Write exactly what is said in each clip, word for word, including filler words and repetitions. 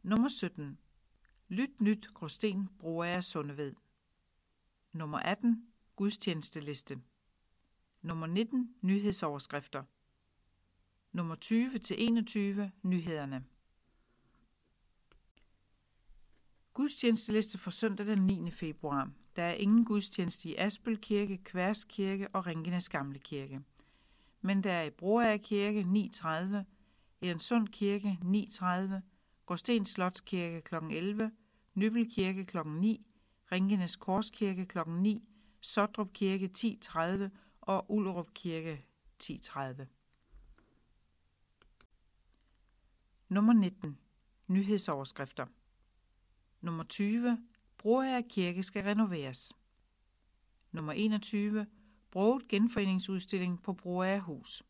Nummer sytten. Lyt nyt Gråsten Broager Sundeved. Nummer atten. Gudstjenesteliste. Nummer nitten. Nyhedsoverskrifter. Nummer tyve til enogtyve. Nyhederne. Gudstjenesteliste for søndag den niende februar. Der er ingen gudstjeneste i Asbøl Kirke, Kværs Kirke og Ringenes Gamle Kirke. Men der er i Broager Kirke ni tredive, Egernsund Kirke ni tredive, Gråsten Slotskirke klokken elleve, Nybøl Kirke klokken ni, Ringenes Korskirke klokken ni, Sottrup Kirke ti tredive og Ullerup Kirke ti tredive. Nummer nitten. Nyhedsoverskrifter. Nummer tyve. Broager Kirke skal renoveres. Nummer enogtyve. Broget genforeningsudstilling på Broager Hus.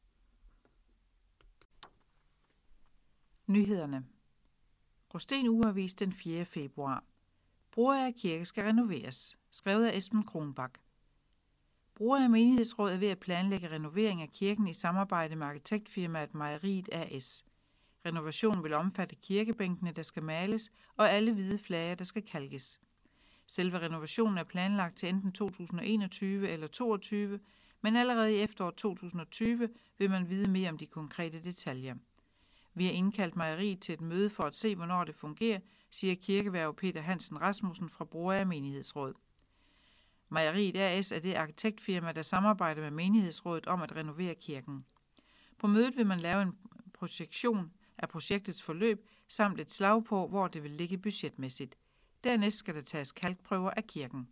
Nyhederne. Gråsten Ugeavis den fjerde februar. Broager Kirke skal renoveres. Skrevet af Esben Kronbak. Broager Menighedsråd er ved at planlægge renovering af kirken i samarbejde med arkitektfirmaet Mejeriet A S. Renovationen vil omfatte kirkebænkene, der skal males, og alle hvide flager, der skal kalkes. Selve renovationen er planlagt til enten to tusind og enogtyve eller toogtyve, men allerede i efteråret to tusind og tyve vil man vide mere om de konkrete detaljer. Vi har indkaldt Mejeriet til et møde for at se, hvornår det fungerer, siger kirkeværge Peter Hansen Rasmussen fra Broager Menighedsråd. Mejeriet A S er det arkitektfirma, der samarbejder med Menighedsrådet om at renovere kirken. På mødet vil man lave en projektion af projektets forløb samt et slag på, hvor det vil ligge budgetmæssigt. Dernæst skal der tages kalkprøver af kirken.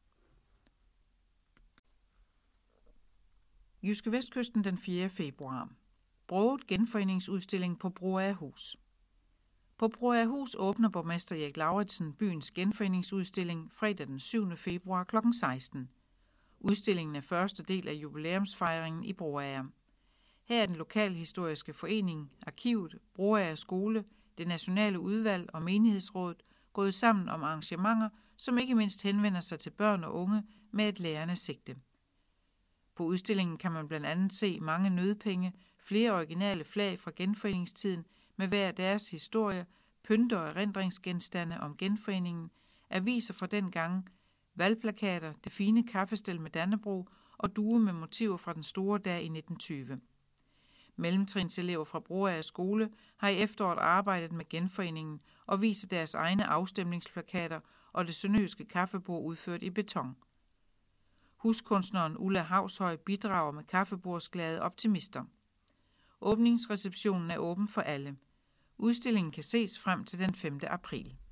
Jyske Vestkysten den fjerde februar. Broget genforeningsudstilling på Broager Hus. På Broager Hus åbner borgmester Erik Lauritsen byens genforeningsudstilling fredag den syvende februar klokken seksten. Udstillingen er første del af jubilæumsfejringen i Broager. Her er den lokalhistoriske forening, arkivet, Broager Skole, det nationale udvalg og menighedsrådet gået sammen om arrangementer, som ikke mindst henvender sig til børn og unge med et lærende sigte. På udstillingen kan man blandt andet se mange nødpenge, flere originale flag fra genforeningstiden med hver deres historie, pynter og erindringsgenstande om genforeningen, aviser fra dengang, valgplakater, det fine kaffestel med Dannebrog og duer med motiver fra den store dag i nitten tyve. Mellemtrinselever fra Broager Skole har i efteråret arbejdet med genforeningen og viser deres egne afstemningsplakater og det sønderjyske kaffebord udført i beton. Huskunstneren Ulla Havshøj bidrager med kaffebordsglade optimister. Åbningsreceptionen er åben for alle. Udstillingen kan ses frem til den femte april.